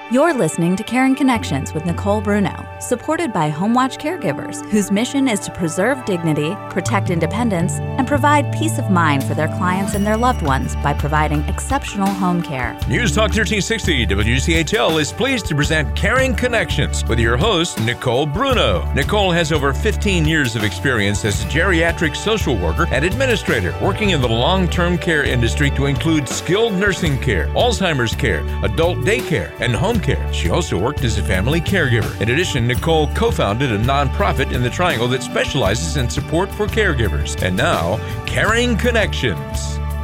You're listening to Caring Connections with Nicole Bruno, supported by HomeWatch Caregivers, whose mission is to preserve dignity, protect independence, and provide peace of mind for their clients and their loved ones by providing exceptional home care. News Talk 1360 WCHL is pleased to present Caring Connections with your host, Nicole Bruno. Nicole has over 15 years of experience as a geriatric social worker and administrator, working in the long-term care industry to include skilled nursing care, Alzheimer's care, adult daycare, and home care. She also worked as a family caregiver. In addition, Nicole co-founded a nonprofit in the Triangle that specializes in support for caregivers. And now, Caring Connections.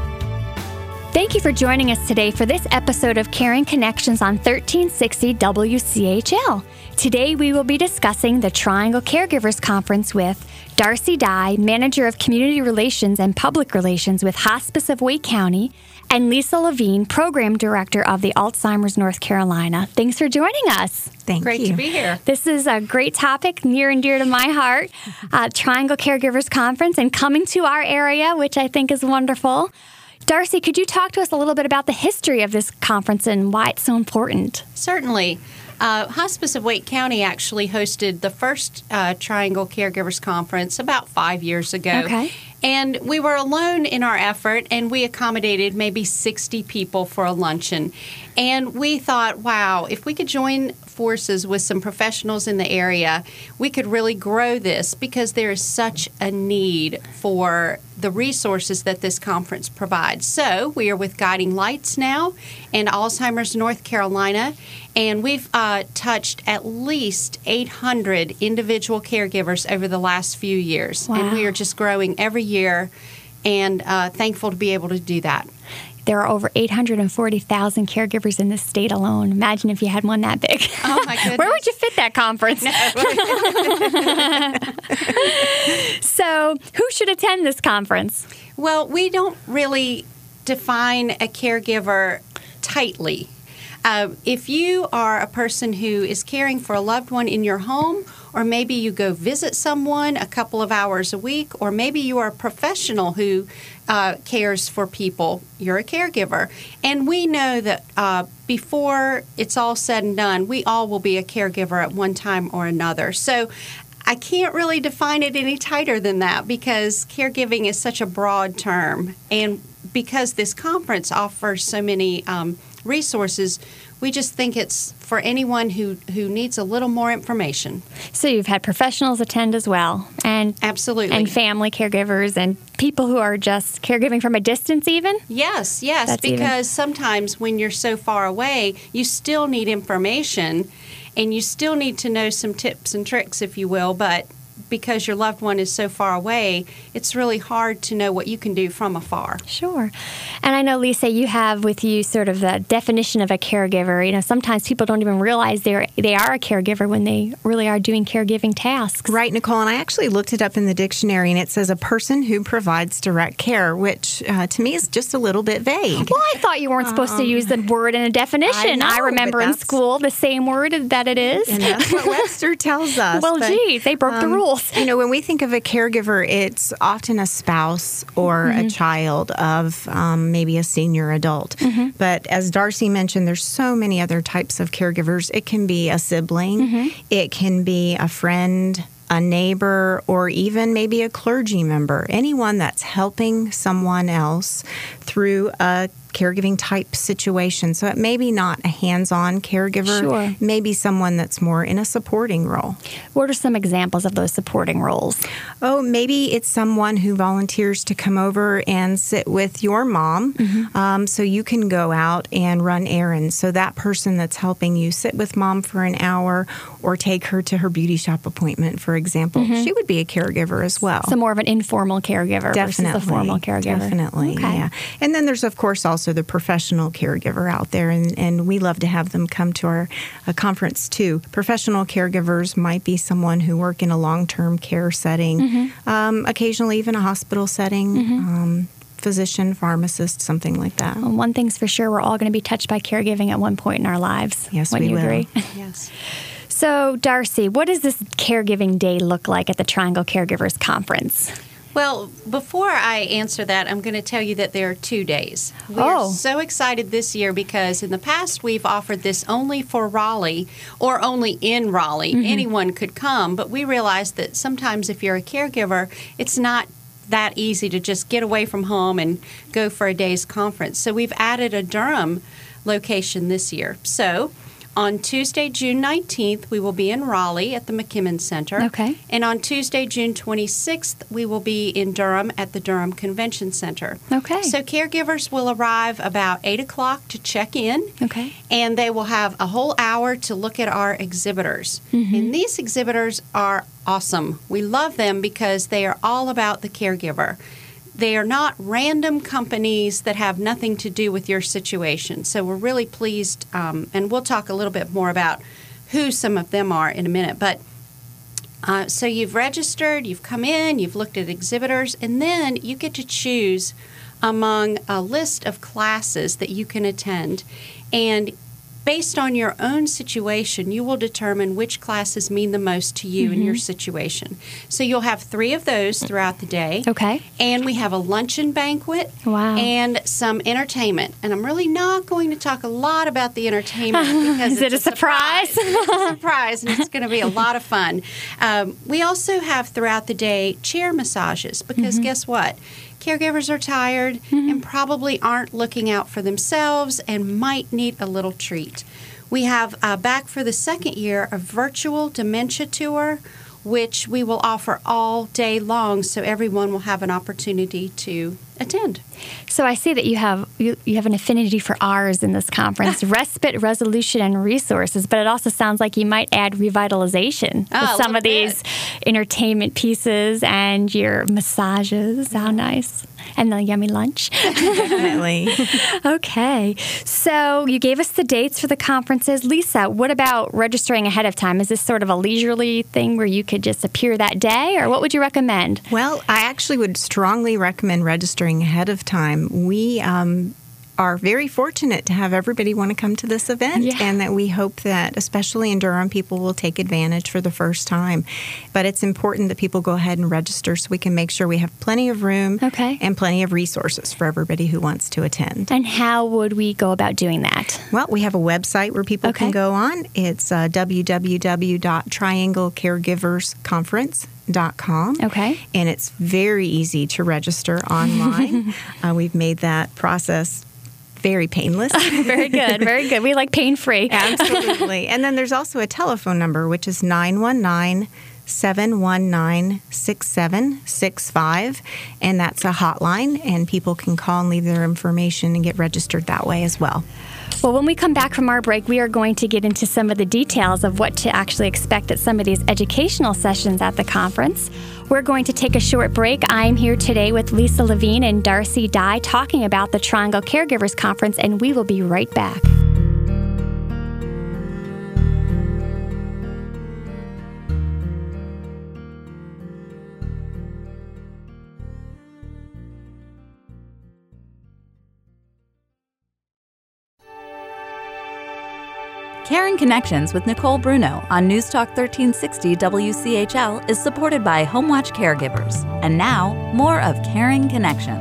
Thank you for joining us today for this episode of Caring Connections on 1360 WCHL. Today we will be discussing the Triangle Caregivers Conference with Darcy Dye, Manager of Community Relations and Public Relations with Hospice of Wake County, and Lisa Levine, Program Director of the Alzheimer's North Carolina. Thanks for joining us. Great to be here. This is a great topic, near and dear to my heart, Triangle Caregivers Conference, and coming to our area, which I think is wonderful. Darcy, could you talk to us a little bit about the history of this conference and why it's so important? Certainly. Hospice of Wake County actually hosted the first Triangle Caregivers Conference about 5 years ago. Okay. And we were alone in our effort, and we accommodated maybe 60 people for a luncheon. And we thought, wow, if we could join forces with some professionals in the area, we could really grow this because there is such a need for the resources that this conference provides. So we are with Guiding Lights now and Alzheimer's North Carolina, and we've touched at least 800 individual caregivers over the last few years. Wow. And we are just growing every year and thankful to be able to do that. There are over 840,000 caregivers in this state alone. Imagine if you had one that big. Oh, my goodness. Where would you fit that conference? So, who should attend this conference? Well, we don't really define a caregiver tightly. If you are a person who is caring for a loved one in your home, or maybe you go visit someone a couple of hours a week, or maybe you are a professional who cares for people, you're a caregiver. And we know that before it's all said and done, we all will be a caregiver at one time or another. So I can't really define it any tighter than that because caregiving is such a broad term. And because this conference offers so many resources, we just think it's for anyone who needs a little more information. So you've had professionals attend as well, and absolutely, and family caregivers and people who are just caregiving from a distance even? Yes, That's because sometimes when you're so far away, you still need information and you still need to know some tips and tricks, if you will, but because your loved one is so far away, it's really hard to know what you can do from afar. Sure. And I know, Lisa, you have with you sort of the definition of a caregiver. You know, sometimes people don't even realize they are a caregiver when they really are doing caregiving tasks. Right, Nicole. And I actually looked it up in the dictionary, and it says a person who provides direct care, which to me is just a little bit vague. Well, I thought you weren't supposed to use the word in a definition. I remember in school the same word that it is. And that's what Webster tells us. Well, geez, they broke the rules. You know, when we think of a caregiver, it's often a spouse or a child of maybe a senior adult. But as Darcy mentioned, there's so many other types of caregivers. It can be a sibling. It can be a friend, a neighbor, or even maybe a clergy member. Anyone that's helping someone else through a caregiving type situation. So it may be not a hands-on caregiver. Sure. Maybe someone that's more in a supporting role. What are some examples of those supporting roles? Oh, maybe it's someone who volunteers to come over and sit with your mom so you can go out and run errands. So that person that's helping you sit with mom for an hour or take her to her beauty shop appointment, for example, she would be a caregiver as well. So more of an informal caregiver versus a formal caregiver. Definitely, okay. Yeah. And then there's, of course, also the professional caregiver out there, and we love to have them come to our conference too. Professional caregivers might be someone who work in a long-term care setting, occasionally even a hospital setting, physician, pharmacist, something like that. Well, one thing's for sure, we're all going to be touched by caregiving at one point in our lives. Yes, Wouldn't we you will. agree? Yes. So, Darcy, what does this caregiving day look like at the Triangle Caregivers Conference? Well, before I answer that, I'm going to tell you that there are 2 days. We are so excited this year because in the past we've offered this only for Raleigh or only in Raleigh. Anyone could come, but we realized that sometimes if you're a caregiver, it's not that easy to just get away from home and go for a day's conference. So we've added a Durham location this year. So on Tuesday, June 19th, we will be in Raleigh at the McKimmon Center. Okay. And on Tuesday, June 26th, we will be in Durham at the Durham Convention Center. Okay. So caregivers will arrive about 8 o'clock to check in. Okay. And they will have a whole hour to look at our exhibitors. And these exhibitors are awesome. We love them because they are all about the caregiver. They are not random companies that have nothing to do with your situation. So we're really pleased, and we'll talk a little bit more about who some of them are in a minute. But so you've registered, you've come in, you've looked at exhibitors, and then you get to choose among a list of classes that you can attend. And based on your own situation, you will determine which classes mean the most to you in your situation. So you'll have 3 of those throughout the day. Okay. And we have a luncheon banquet. Wow. And some entertainment. And I'm really not going to talk a lot about the entertainment because Is it a surprise? It's a surprise, and it's going to be a lot of fun. We also have throughout the day chair massages because guess what? Caregivers are tired and probably aren't looking out for themselves and might need a little treat. We have back for the second year a virtual dementia tour, which we will offer all day long, so everyone will have an opportunity to attend. So I see that you have an affinity for R's in this conference: respite, resolution, and resources. But it also sounds like you might add revitalization with some of these entertainment pieces and your massages. How nice. And the yummy lunch. Definitely. Okay. So you gave us the dates for the conferences. Lisa, what about registering ahead of time? Is this sort of a leisurely thing where you could just appear that day, or what would you recommend? Well, I actually would strongly recommend registering ahead of time. We are very fortunate to have everybody want to come to this event, and that we hope that, especially in Durham, people will take advantage for the first time. But it's important that people go ahead and register so we can make sure we have plenty of room and plenty of resources for everybody who wants to attend. And how would we go about doing that? Well, we have a website where people can go on. It's www.trianglecaregiversconference.com. Okay. And it's very easy to register online. We've made that process very painless. Very good, very good. We like pain-free. Absolutely. And then there's also a telephone number, which is 919-719-6765, and that's a hotline, and people can call and leave their information and get registered that way as well. Well, when we come back from our break, we are going to get into some of the details of what to actually expect at some of these educational sessions at the conference. We're going to take a short break. I'm here today with Lisa Levine and Darcy Dye talking about the Triangle Caregivers Conference, and we will be right back. Caring Connections with Nicole Bruno on News Talk 1360 WCHL is supported by HomeWatch Caregivers. And now, more of Caring Connections.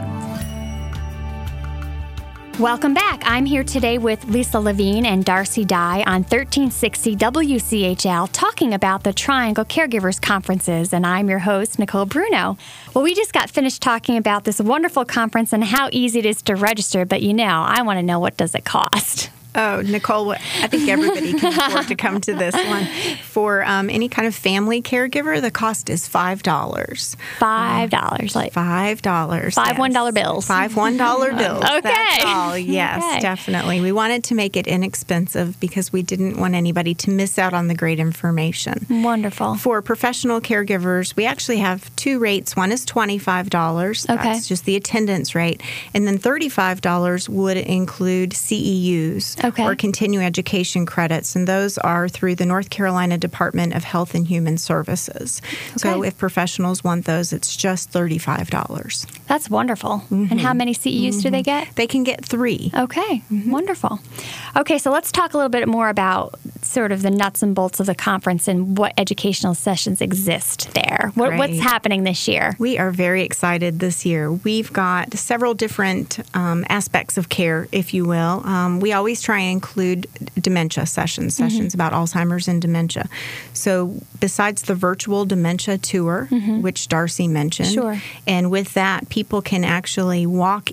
Welcome back. I'm here today with Lisa Levine and Darcy Dye on 1360 WCHL talking about the Triangle Caregivers Conferences, and I'm your host, Nicole Bruno. Well, we just got finished talking about this wonderful conference and how easy it is to register, but I want to know, what does it cost? Oh, Nicole, I think everybody can afford to come to this one. For any kind of family caregiver, the cost is $5. $5, like $5. $5 $1 bills. $5 $1 bills. Okay. That's all. Yes, definitely. We wanted to make it inexpensive because we didn't want anybody to miss out on the great information. Wonderful. For professional caregivers, we actually have 2 rates. One is $25. That's just the attendance rate. And then $35 would include CEUs. Or continuing education credits, and those are through the North Carolina Department of Health and Human Services. So if professionals want those, it's just $35. That's wonderful. And how many CEUs do they get? They can get 3. Okay, wonderful. Okay, so let's talk a little bit more about sort of the nuts and bolts of the conference and what educational sessions exist there. What's happening this year? We are very excited this year. We've got several different aspects of care, if you will. We always try and include dementia sessions about Alzheimer's and dementia. So besides the virtual dementia tour, which Darcy mentioned, and with that, people can actually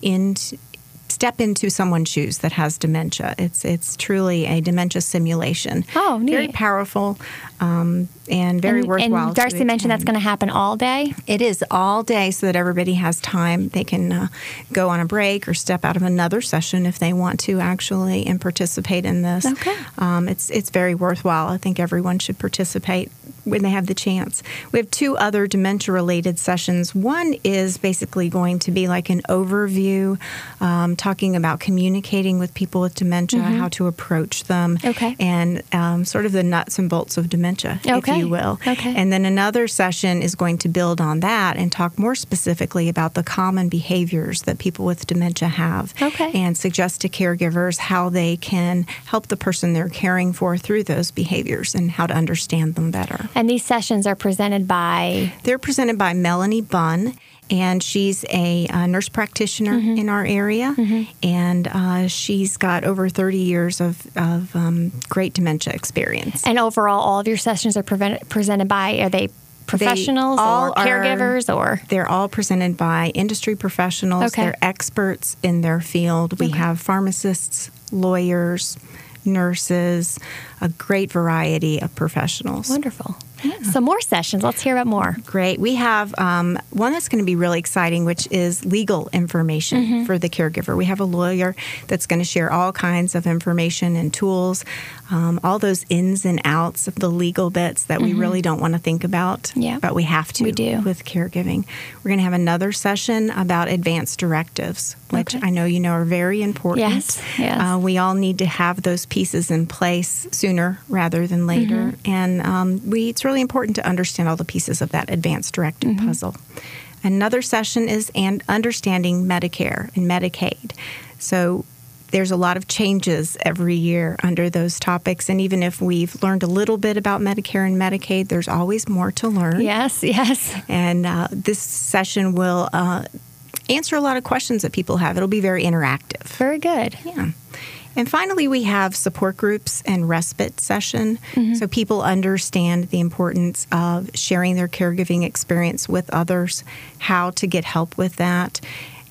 step into someone's shoes that has dementia. It's truly a dementia simulation. Oh, neat. Very powerful and very worthwhile. And Darcy mentioned that's going to happen all day? It is all day so that everybody has time. They can go on a break or step out of another session if they want to actually and participate in this. Okay. It's very worthwhile. I think everyone should participate when they have the chance. We have 2 other dementia-related sessions. One is basically going to be like an overview, talking about communicating with people with dementia, how to approach them, and sort of the nuts and bolts of dementia, if you will. Okay. And then another session is going to build on that and talk more specifically about the common behaviors that people with dementia have, and suggest to caregivers how they can help the person they're caring for through those behaviors and how to understand them better. And these sessions are presented by? They're presented by Melanie Bunn, and she's a nurse practitioner in our area, and she's got over 30 years of great dementia experience. And overall, all of your sessions are presented by, are they professionals or caregivers? They're all presented by industry professionals. They're experts in their field. We have pharmacists, lawyers, nurses, a great variety of professionals. Wonderful. Some more sessions. Let's hear about more. Great. We have one that's going to be really exciting, which is legal information for the caregiver. We have a lawyer that's going to share all kinds of information and tools, all those ins and outs of the legal bits that we really don't want to think about, but we have to with caregiving. We're going to have another session about advanced directives, which I know you know are very important. Yes. We all need to have those pieces in place sooner rather than later. And it's really important to understand all the pieces of that advanced directive puzzle. Another session is understanding Medicare and Medicaid. So there's a lot of changes every year under those topics. And even if we've learned a little bit about Medicare and Medicaid, there's always more to learn. Yes. And this session will answer a lot of questions that people have. It'll be very interactive. Very good. Yeah. And finally, we have support groups and respite session. So people understand the importance of sharing their caregiving experience with others, how to get help with that,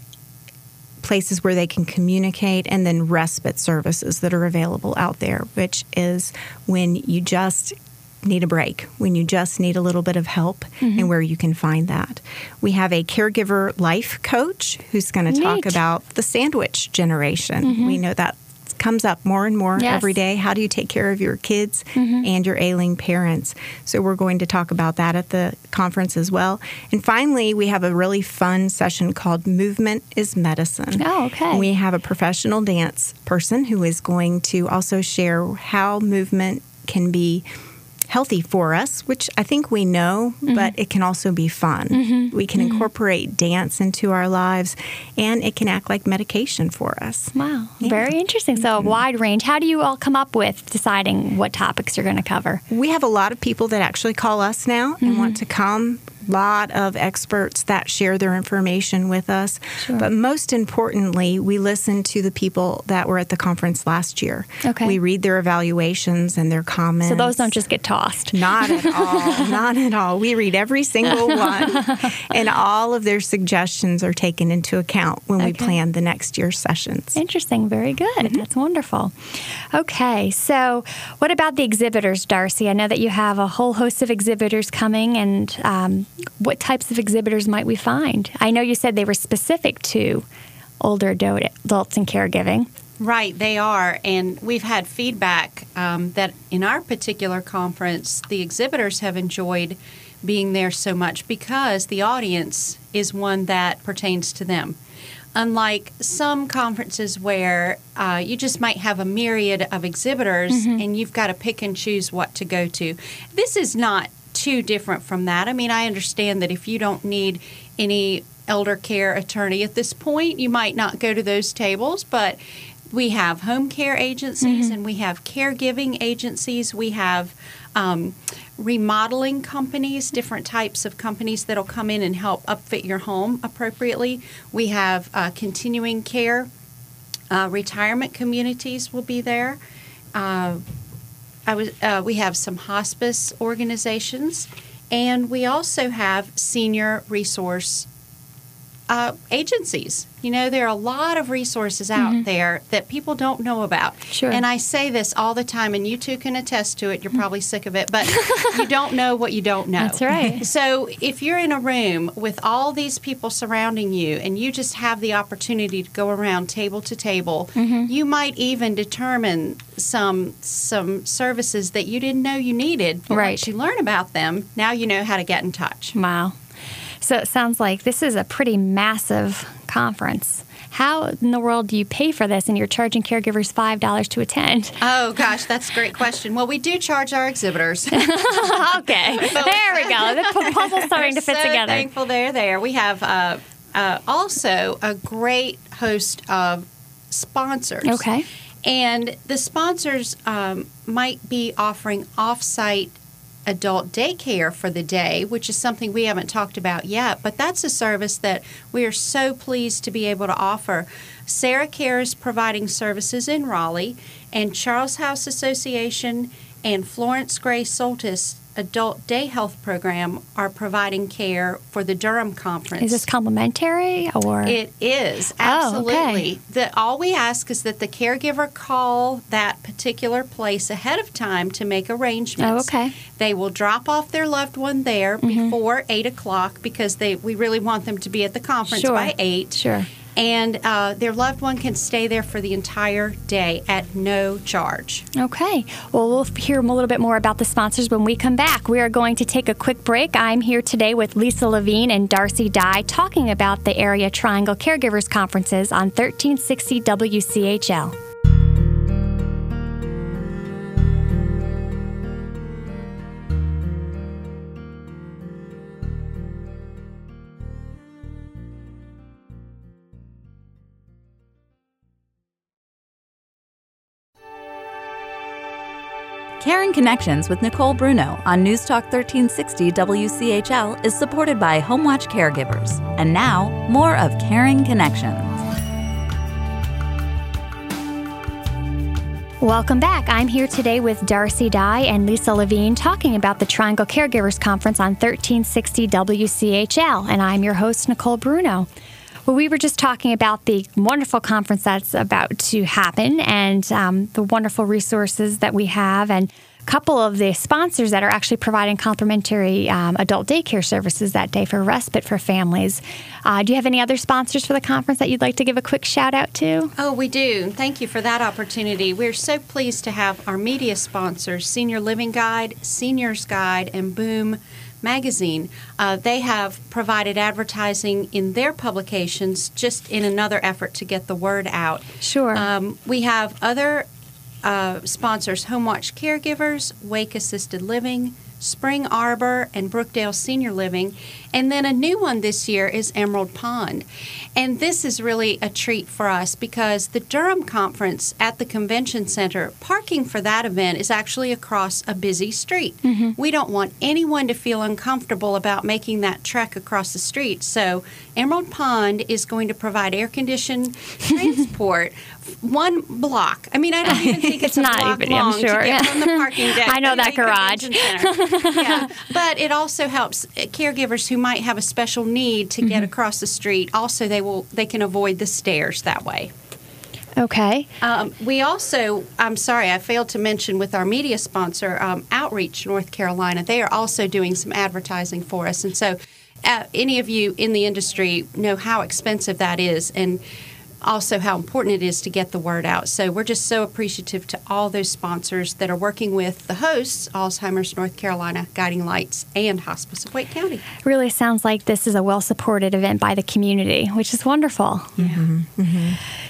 places where they can communicate, and then respite services that are available out there, which is when you just need a break, when you just need a little bit of help, and where you can find that. We have a caregiver life coach who's going to talk about the sandwich generation. We know that comes up more and more every day. How do you take care of your kids and your ailing parents? So we're going to talk about that at the conference as well. And finally, we have a really fun session called Movement is Medicine. Oh, okay. We have a professional dance person who is going to also share how movement can be healthy for us, which I think we know, but it can also be fun. We can incorporate dance into our lives, and it can act like medication for us. Wow. Very interesting. So a wide range. How do you all come up with deciding what topics you're going to cover? We have a lot of people that actually call us now and want to come. Lot of experts that share their information with us. But most importantly, we listen to the people that were at the conference last year. We read their evaluations and their comments. So those don't just get tossed. Not at all. Not at all. We read every single one, and all of their suggestions are taken into account when we plan the next year's sessions. Interesting. Very good. That's wonderful. Okay. So what about the exhibitors, Darcy? I know that you have a whole host of exhibitors coming, and what types of exhibitors might we find? I know you said they were specific to older adults and caregiving. Right, they are. And we've had feedback that in our particular conference, the exhibitors have enjoyed being there so much because the audience is one that pertains to them. Unlike some conferences where you just might have a myriad of exhibitors and you've got to pick and choose what to go to. This is not too different from that. I mean, I understand that if you don't need any elder care attorney at this point, you might not go to those tables, but We have home care agencies and we have caregiving agencies. We have remodeling companies, different types of companies that'll come in and help upfit your home appropriately. We have continuing care. Retirement communities will be there. We have some hospice organizations, and we also have senior resource agencies. You know, there are a lot of resources out there that people don't know about. Sure. And I say this all the time, and you two can attest to it. You're probably sick of it, but you don't know what you don't know. That's right. So if you're in a room with all these people surrounding you and you just have the opportunity to go around table to table, you might even determine some services that you didn't know you needed. But Right. once you learn about them, now you know how to get in touch. Wow. So it sounds like this is a pretty massive conference. How in the world do you pay for this and you're charging caregivers $5 to attend? Oh, gosh, that's a great question. Well, we do charge our exhibitors. Okay. There we go. The puzzle's starting to fit so together. Thankful they're there. We have also a great host of sponsors. Okay. And the sponsors might be offering off-site adult daycare for the day, which is something we haven't talked about yet, but that's a service that we are so pleased to be able to offer. Sarah Care is providing services in Raleigh, and Charles House Association and Florence Gray Soltis Adult Day Health Program are providing care for the Durham Conference. Is this complimentary or? It is, Oh, absolutely. okay. All we ask is that the caregiver call that particular place ahead of time to make arrangements. Oh, okay. They will drop off their loved one there before 8 o'clock because we really want them to be at the conference Sure. by 8. Sure. And their loved one can stay there for the entire day at no charge. Okay. Well, we'll hear a little bit more about the sponsors when we come back. We are going to take a quick break. I'm here today with Lisa Levine and Darcy Dye talking about the Area Triangle Caregivers Conferences on 1360 WCHL. Caring Connections with Nicole Bruno on News Talk 1360 WCHL is supported by HomeWatch Caregivers. And now, more of Caring Connections. Welcome back. I'm here today with Darcy Dye and Lisa Levine talking about the Triangle Caregivers Conference on 1360 WCHL. And I'm your host, Nicole Bruno. Well, we were just talking about the wonderful conference that's about to happen and the wonderful resources that we have and a couple of the sponsors that are actually providing complimentary adult daycare services that day for respite for families. Do you have any other sponsors for the conference that you'd like to give a quick shout out to? Oh, we do. Thank you for that opportunity. We're so pleased to have our media sponsors, Senior Living Guide, Seniors Guide, and Boom Magazine. They have provided advertising in their publications just in another effort to get the word out. Sure. We have other sponsors, HomeWatch Caregivers, Wake Assisted Living, Spring Arbor, and Brookdale Senior Living. And then a new one this year is Emerald Pond. And this is really a treat for us because the Durham Conference at the Convention Center, parking for that event is actually across a busy street. We don't want anyone to feel uncomfortable about making that trek across the street. So Emerald Pond is going to provide air-conditioned transport one block. I mean, I don't even think it's a not block even, I'm long sure. to get from the parking deck. I know to that the garage. Convention Center. Yeah. But it also helps caregivers who might have a special need to get across the street. Also, they can avoid the stairs that way. Okay. We also, I'm sorry, I failed to mention with our media sponsor, Outreach North Carolina, they are also doing some advertising for us. And so any of you in the industry know how expensive that is and also how important it is to get the word out. So we're just so appreciative to all those sponsors that are working with the hosts, Alzheimer's North Carolina, Guiding Lights, and Hospice of Wake County. Really sounds like this is a well-supported event by the community, which is wonderful.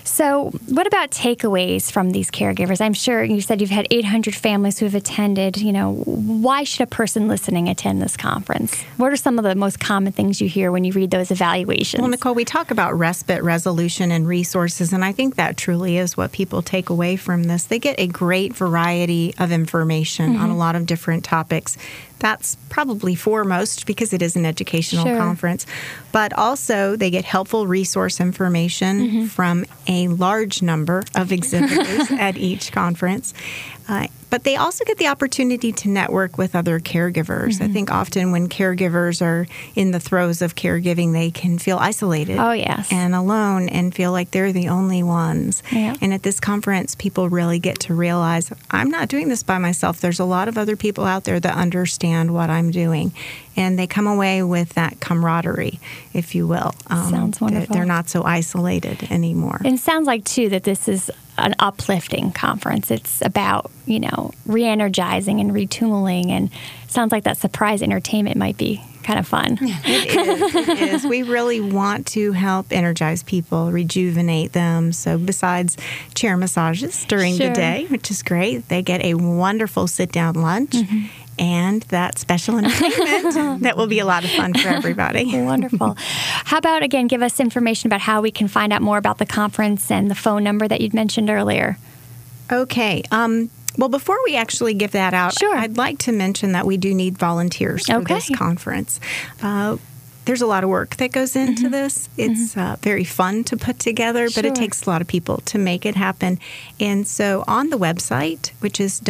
So what about takeaways from these caregivers? I'm sure you said you've had 800 families who have attended. Why should a person listening attend this conference? What are some of the most common things you hear when you read those evaluations? Well, Nicole, we talk about respite, resolution, and resources, and I think that truly is what people take away from this. They get a great variety of information on a lot of different topics. That's probably foremost because it is an educational conference. But also they get helpful resource information from a large number of exhibitors at each conference. But they also get the opportunity to network with other caregivers. I think often when caregivers are in the throes of caregiving, they can feel isolated and alone and feel like they're the only ones. Yeah. And at this conference, people really get to realize, I'm not doing this by myself. There's a lot of other people out there that understand what I'm doing. And they come away with that camaraderie, if you will. Sounds wonderful. They're not so isolated anymore. And it sounds like, too, that this is an uplifting conference. It's about, re-energizing and retooling, and sounds like that surprise entertainment might be kind of fun. It is. We really want to help energize people, rejuvenate them. So besides chair massages during the day, which is great, they get a wonderful sit-down lunch. And that special entertainment that will be a lot of fun for everybody. Wonderful. How about, again, give us information about how we can find out more about the conference and the phone number that you'd mentioned earlier. Okay. Well, before we actually give that out, I'd like to mention that we do need volunteers for this conference. There's a lot of work that goes into this. It's very fun to put together, but it takes a lot of people to make it happen. And so on the website, which is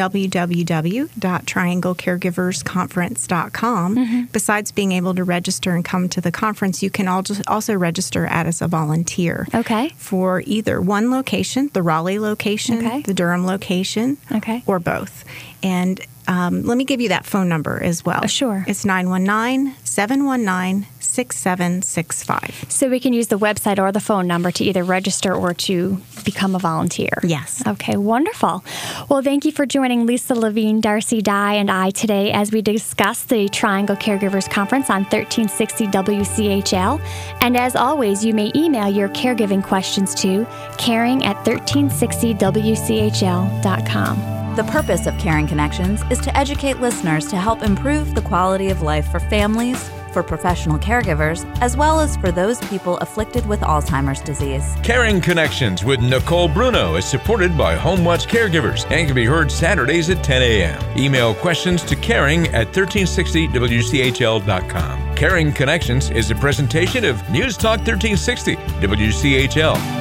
www.trianglecaregiversconference.com, besides being able to register and come to the conference, you can also register as a volunteer for either one location, the Raleigh location, the Durham location, or both. And let me give you that phone number as well. Sure. It's 919-719-6765. So we can use the website or the phone number to either register or to become a volunteer. Yes. Okay, wonderful. Well, thank you for joining Lisa Levine, Darcy Dye, and I today as we discuss the Triangle Caregivers Conference on 1360 WCHL. And as always, you may email your caregiving questions to caring@1360WCHL.com. The purpose of Caring Connections is to educate listeners to help improve the quality of life for families, for professional caregivers, as well as for those people afflicted with Alzheimer's disease. Caring Connections with Nicole Bruno is supported by HomeWatch Caregivers and can be heard Saturdays at 10 a.m. Email questions to caring@1360WCHL.com. Caring Connections is a presentation of News Talk 1360 WCHL.